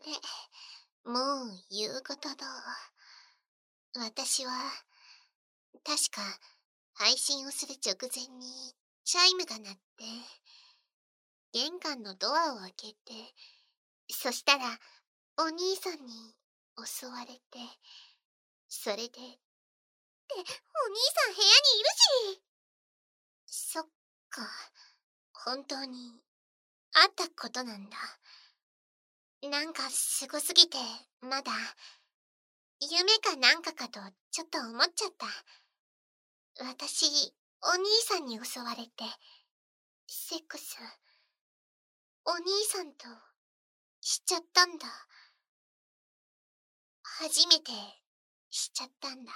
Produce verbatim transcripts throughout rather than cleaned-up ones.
もう夕方だ。私は、確か配信をする直前にチャイムが鳴って、玄関のドアを開けて、そしたらお兄さんに襲われて、それで、って、お兄さん部屋にいるし。そっか、本当にあったことなんだ。なんかすごすぎて、まだ、夢かなんかかとちょっと思っちゃった。私、お兄さんに襲われて、セックス、お兄さんとしちゃったんだ。初めてしちゃったんだ。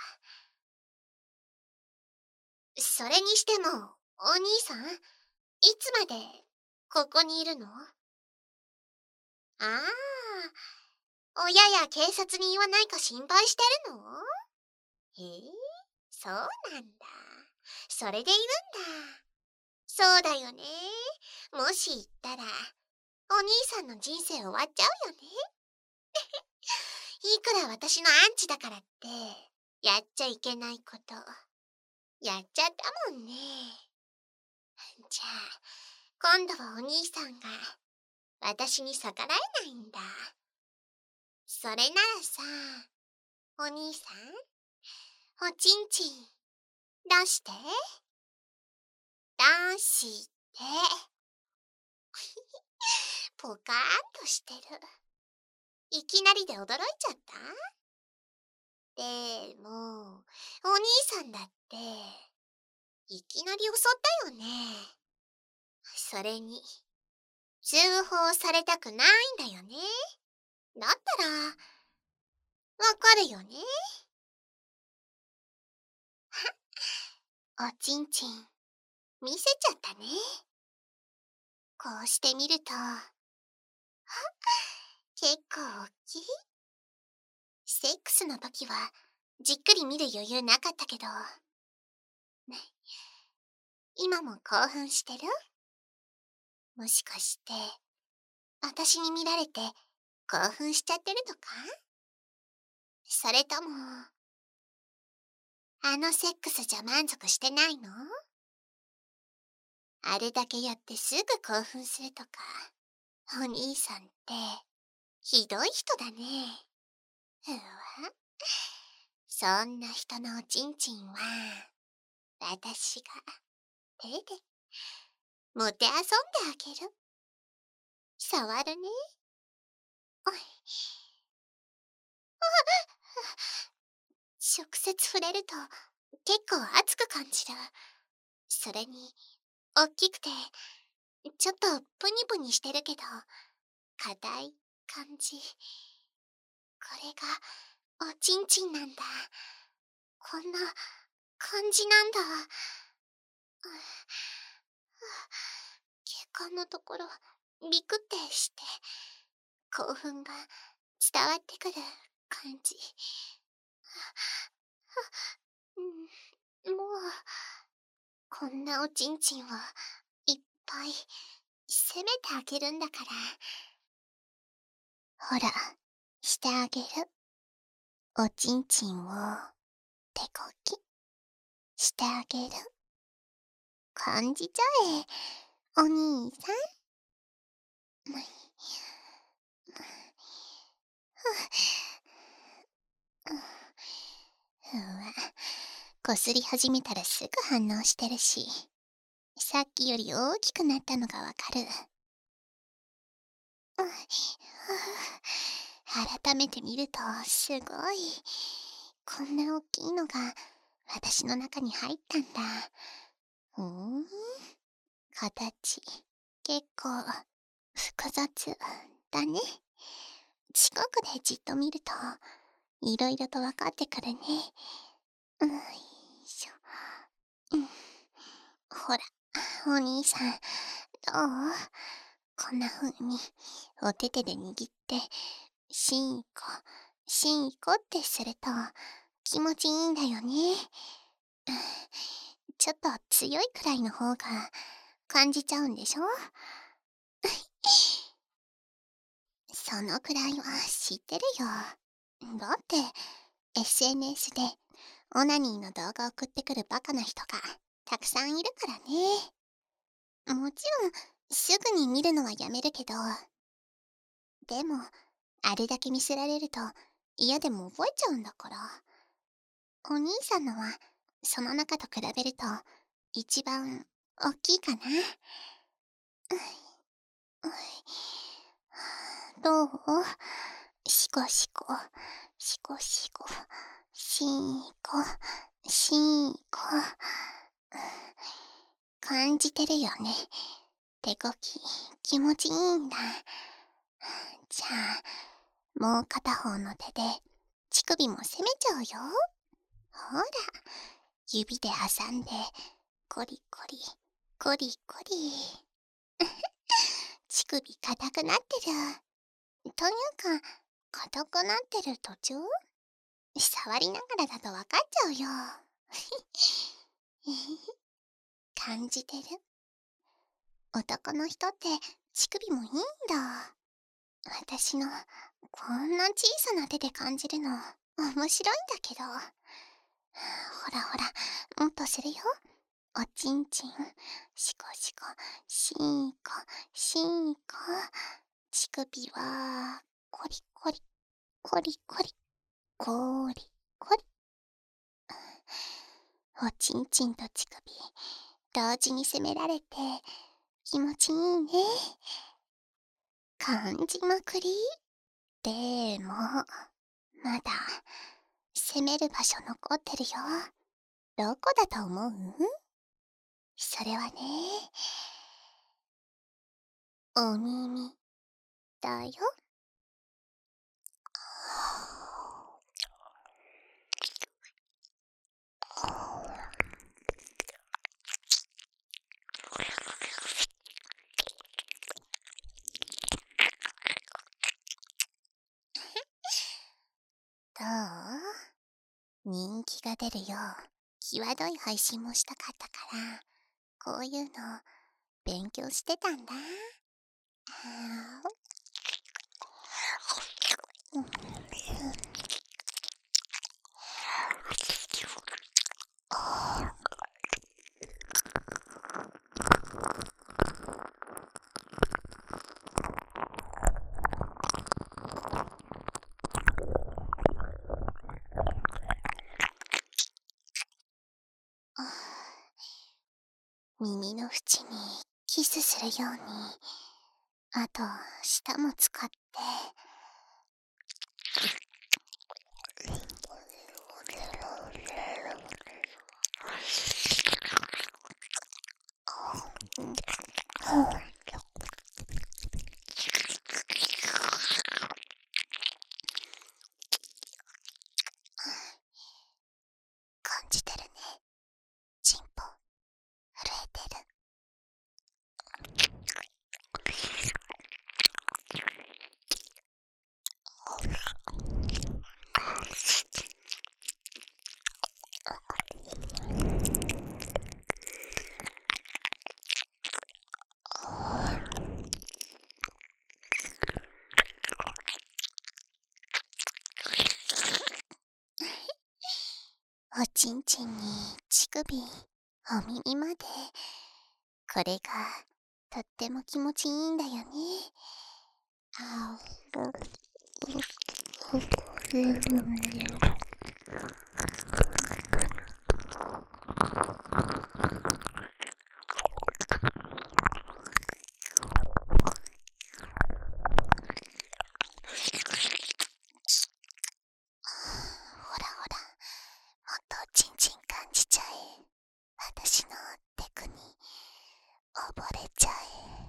それにしても、お兄さん、いつまでここにいるの？ああ、親や警察に言わないか心配してるの？へえ、そうなんだ。それでいるんだ。そうだよね。もし言ったら、お兄さんの人生終わっちゃうよね。いくら私のアンチだからって、やっちゃいけないこと、やっちゃったもんね。じゃあ、今度はお兄さんが、私に逆らえないんだ。それならさ、お兄さん、おちんちん、出して。出して。ポカーンとしてる。いきなりで驚いちゃった？でも、お兄さんだって、いきなり襲ったよね。それに、通報されたくないんだよね。だったら、わかるよね。おちんちん、見せちゃったね。こうしてみると、結構大きい。セックスの時は、じっくり見る余裕なかったけど、ね、今も興奮してる？もしかして、私に見られて興奮しちゃってるとか？それとも、あのセックスじゃ満足してないの？あれだけやってすぐ興奮するとか、お兄さんって、ひどい人だね。うわ。そんな人のおちんちんは、私が手で、もてあそんであげる。触るね。おい。直接触れると、結構熱く感じる。それに、おっきくて、ちょっとプニプニしてるけど、硬い感じ。これが、おちんちんなんだ。こんな、感じなんだ。血管のところ、ビクってして、興奮が伝わってくる感じ。うん、もう、こんなおちんちんをいっぱい攻めてあげるんだから。ほら、してあげる。おちんちんを手こきしてあげる。感じちゃえ、お兄さん。ふわ、こすり始めたらすぐ反応してるし、さっきより大きくなったのがわかる。改めて見るとすごい。こんな大きいのが私の中に入ったんだ。ふーん。形、結構複雑だね。近くでじっと見るといろいろと分かってくるね。よいしょ。うん。ほら、お兄さん、どう？こんな風にお手手で握って、しんこ、しんこってすると気持ちいいんだよね。ちょっと強いくらいの方が感じちゃうんでしょ？ そのくらいは知ってるよ。だって、エスエヌエス でオナニーの動画を送ってくるバカな人がたくさんいるからね。もちろん、すぐに見るのはやめるけど、でも、あれだけ見せられると嫌でも覚えちゃうんだから。お兄さんのは、その中と比べると、一番大きいかな。どう？シコシコ、シコシコ、シーコ、シーコ。感じてるよね。手こき、気持ちいいんだ。じゃあ、もう片方の手で、乳首も攻めちゃうよ。ほら、指で挟んで、コリコリ、コリコリ。乳首硬くなってる。というか、硬くなってる途中？触りながらだとわかっちゃうよ。感じてる？男の人って乳首もいいんだ。私のこんな小さな手で感じるの面白いんだけど。ほらほら、もっとするよ。おちんちん、シコシコ、シーコ、シーコ。乳首は、コリコリ、コリコリ、コリコリ。おちんちんと乳首、同時に攻められて、気持ちいいね。感じまくり。でも、まだ、攻める場所残ってるよ。どこだと思う？それはね、お耳だよ。どう？人気が出るよう、際どい配信もしたかったから、こういうの、勉強してたんだ。耳の縁にキスするように、あと舌も使って、感じてるね。チンポ震えてる。おちんちんに乳首、お耳まで。これがとっても気持ちいいんだよね。あほらほら、もっとおちんちん感じちゃえ。私のテクに溺れちゃえ。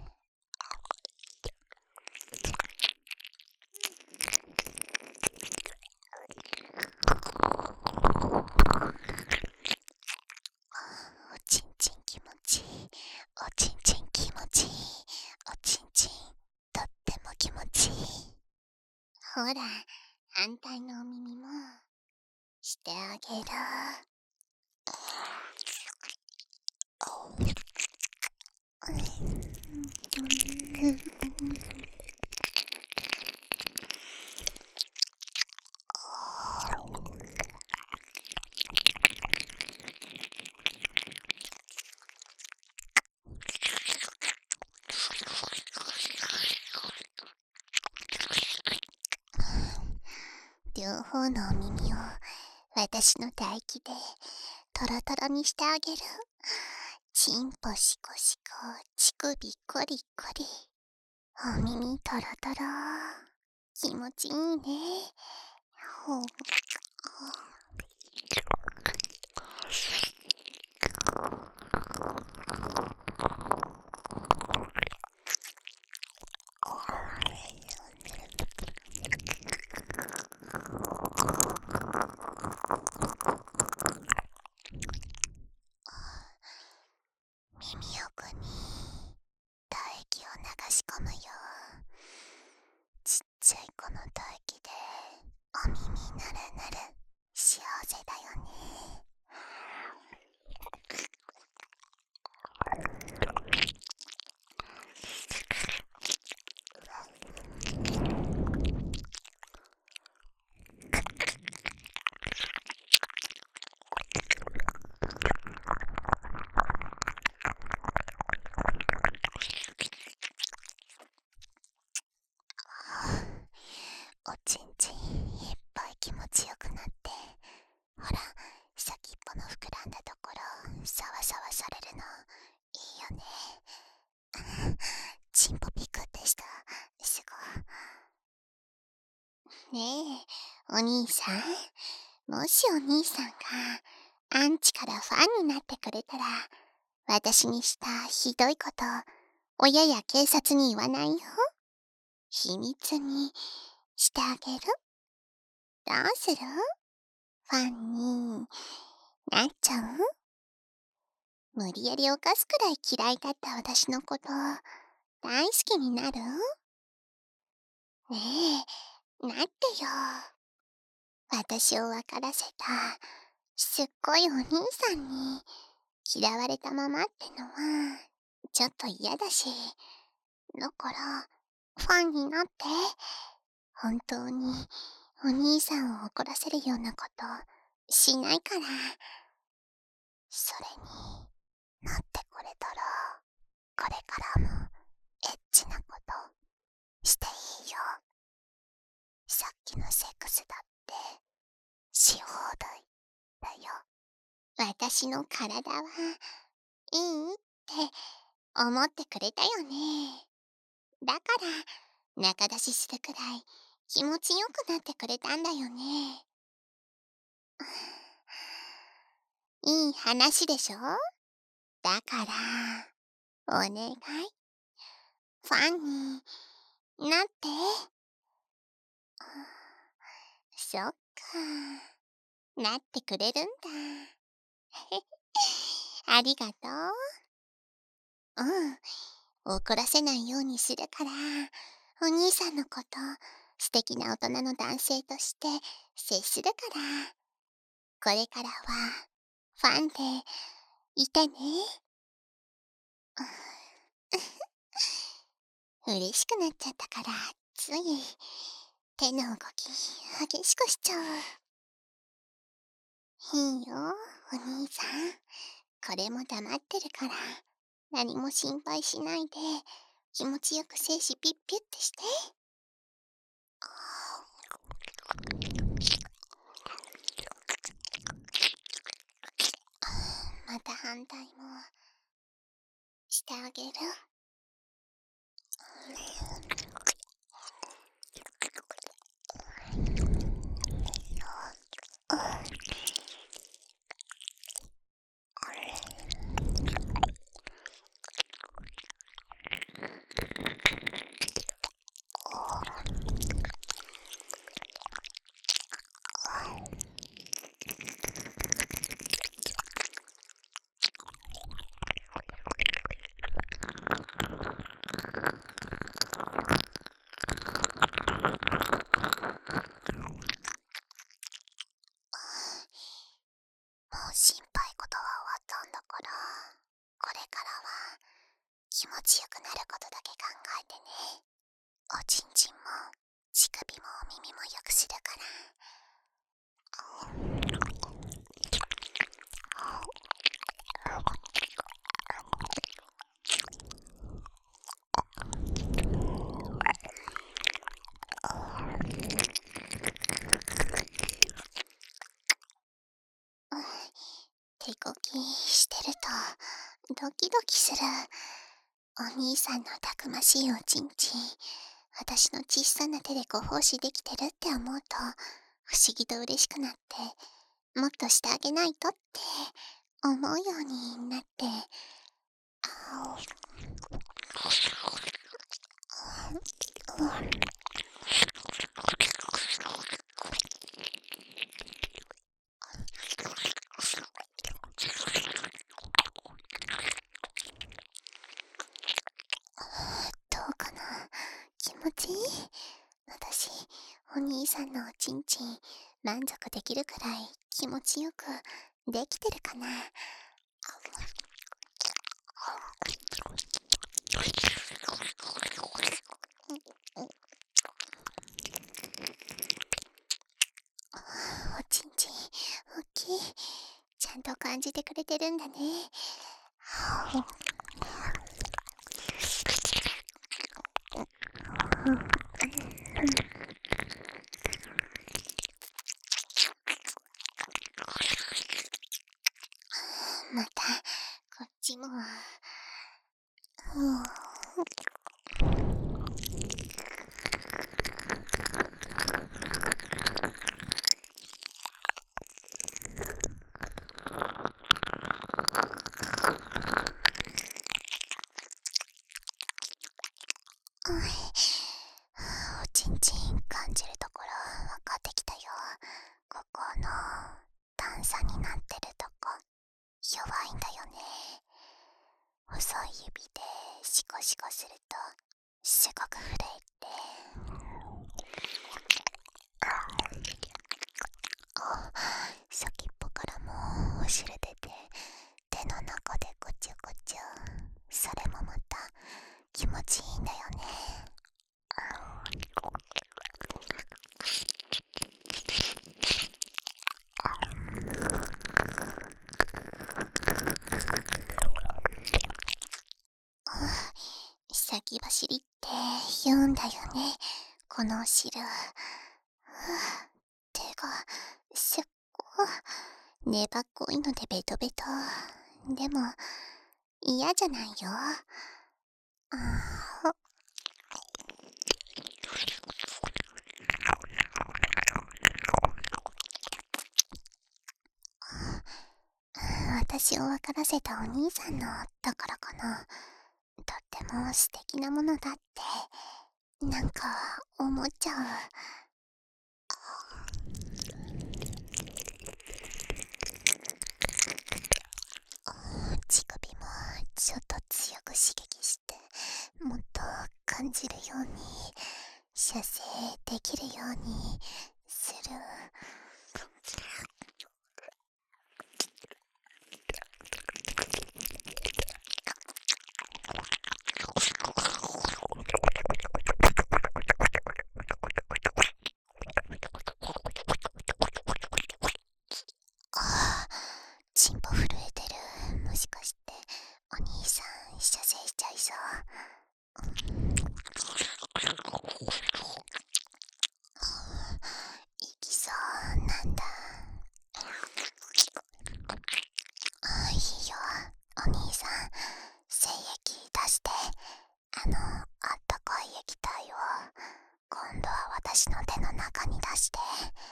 おちんちん気持ちいい。おちんちん気持ちいい。おちんちんとっても気持ちいい。ほら、反対のお耳もしてあげる。 方のお耳を私の唾液でトロトロにしてあげる。チンポシコシコ、乳首コリコリ。お耳トロトロ。気持ちいいね。ほう。耳奥に唾液を流し込むよ。ちっちゃい子の唾液でお耳なるなる幸せだよね。おちんちんいっぱい気持ちよくなって、ほら先っぽの膨らんだところサワサワされるのいいよね。チンポピクってした。すごいねえお兄さん、もしお兄さんがアンチからファンになってくれたら、私にしたひどいこと親や警察に言わないよ。秘密にしてあげる。どうする？ファンになっちゃう？無理やり犯すくらい嫌いだった私のこと大好きになる？ねえ、なってよ。私を分からせたすっごいお兄さんに嫌われたままってのはちょっと嫌だし、だからファンになって、本当にお兄さんを怒らせるようなことしないから。それになってくれたら、これからもエッチなことしていいよ。さっきのセックスだってし放題だよ。私の体はいいって思ってくれたよね。だから仲出しするくらい気持ちよくなってくれたんだよね。いい話でしょ？だからお願い、ファンになって。そっか、なってくれるんだ。ありがとう。うん、怒らせないようにするから、お兄さんのこと素敵な大人の男性として接するから。これからはファンでいてね。嬉しくなっちゃったから、つい手の動き激しくしちゃう。いいよ、お兄さん。これも黙ってるから、何も心配しないで、気持ちよく精子ピッピュってして。また反対もしてあげる。もう心配事は終わったんだから、これからは気持ちよくなることだけ考えてね。おちんちんも乳首もお耳もよくするから。 ドキドキする。お兄さんのたくましいおちんちん、私の小さな手でご奉仕できてるって思うと、不思議と嬉しくなって、もっとしてあげないとって思うようになって、あどうかな、気持ちいい？私、お兄さんのおちんちん、満足できるくらい気持ちよくできてるかな。おちんちん、おっきい。ちゃんと感じてくれてるんだね。また、こっちも。おちんちん感じるところ分かってきたよ。ここの段差になってるとこ弱いんだよね。細い指でシコシコするとすごく震えて、先っぽからもお汁出て、手の中でぐちゅぐちゅ。それもまた気持ちいいんだよね。先走りって言うんだよね、このお汁。手がすっご粘っこいのでベトベト。でも嫌じゃないよ。あ私を分からせたお兄さんのだからかな。とっても素敵なものだってなんか思っちゃう。乳首もちょっと強く刺激してもっと感じるように射精できるようにする。ああ、チンポ震えてる。もしかしてお兄さん射精しちゃいそう。いきそうなんだ。あ、いいよお兄さん、精液出して。あのあったかい液体を今度は私の手の中に出して。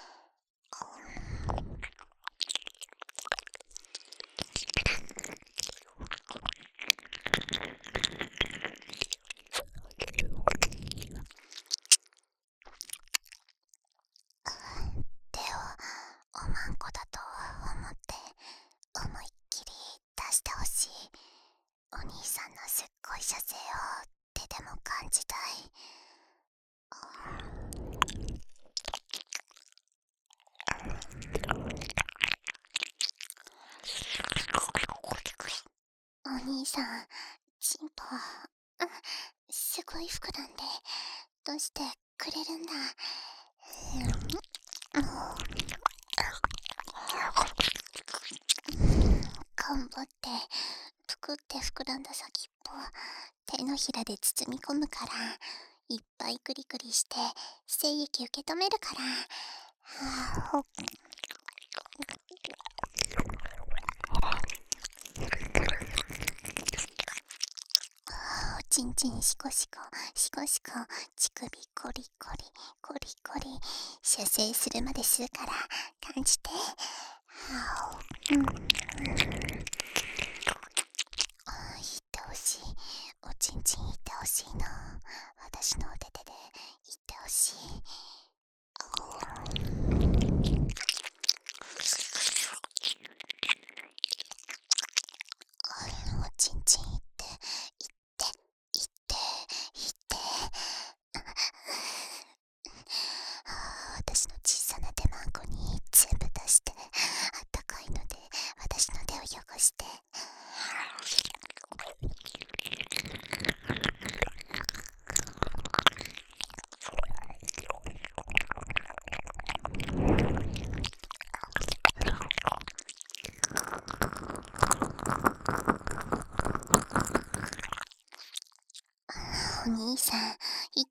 手をおまんこだと思って思いっきり出してほしい。お兄さんのすっごい射精を手でも感じたい。お兄さん、チンポ、うん、すごい膨らんでどうしてくれるんだ。頑張ってぷくって膨らんだ先っぽ手のひらで包み込むから、いっぱいクリクリして精液受け止めるから。はあ、 ちんちんシコシコ、シコシコ、乳首コリコリ、コリコリ、射精するまでするから感じて。はお、うん、うん。あ、言ってほしい。おちんちん言ってほしいな。私のお手手で言ってほしい。おちんちん言って、言って、言って、言って。私の小さな手マンコに全部出して、あったかいので私の手を汚して。お兄さん、言って。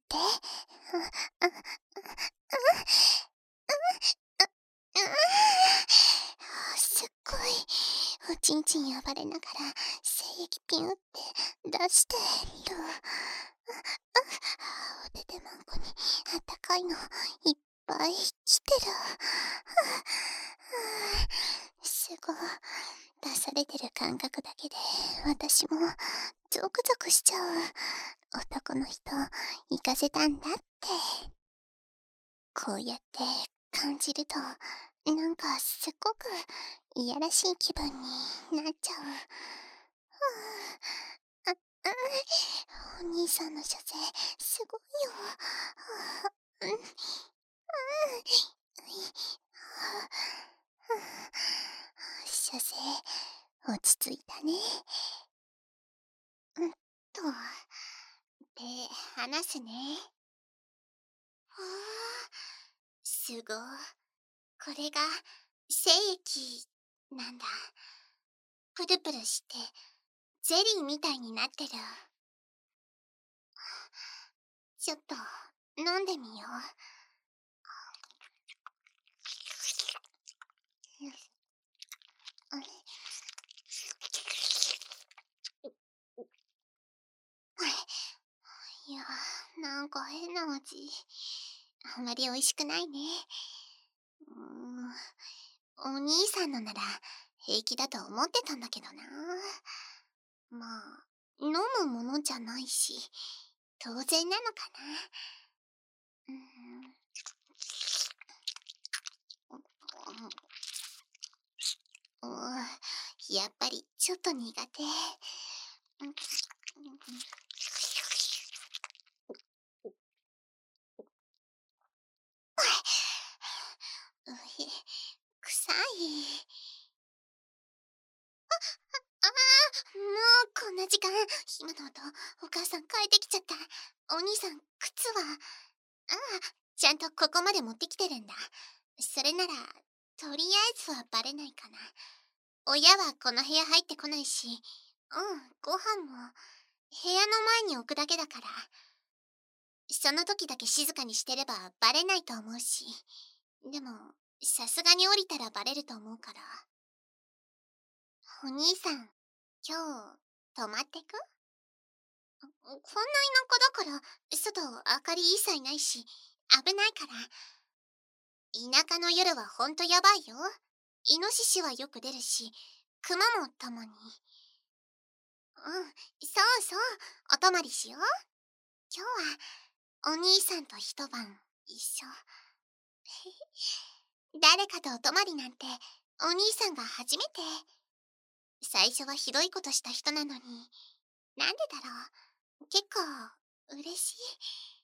すっごい。おちんちん暴れながら精液ピュンって出してる。お手手マンコにあったかいのいっぱい来てる。すごい。出されてる感覚だけで私もゾクゾクしちゃう。男の人行かせたんだって。こうやって感じるとなんかすっごくいやらしい気分になっちゃう。あ、あ、お兄さんの射精すごいよ。うん、うん、射精落ち着いたね。うんとで話すね。はあ、すごい。これが精液なんだ。プルプルしてゼリーみたいになってる。ちょっと飲んでみよう。いや、なんか変な味。あんまり美味しくないね。うーん、お兄さんのなら平気だと思ってたんだけどな。まあ、飲むものじゃないし、当然なのかな。うーん。うー、やっぱりちょっと苦手。うへ、臭い。ああ、もうこんな時間。今の音、お母さん帰ってきちゃった。お兄さん、靴は？ああ、ちゃんとここまで持ってきてるんだ。それなら、とりあえずはバレないかな。親はこの部屋入ってこないし、うん、ご飯も部屋の前に置くだけだから。その時だけ静かにしてればバレないと思うし。でも、さすがに降りたらバレると思うから。お兄さん、今日、泊まってく？こんな田舎だから、外明かり一切ないし、危ないから。田舎の夜はほんとやばいよ。イノシシはよく出るし、クマもたまに。うん、そうそう、お泊まりしよう。今日は、お兄さんと一晩、一緒。誰かとお泊まりなんて、お兄さんが初めて。最初はひどいことした人なのに、なんでだろう。結構、嬉しい。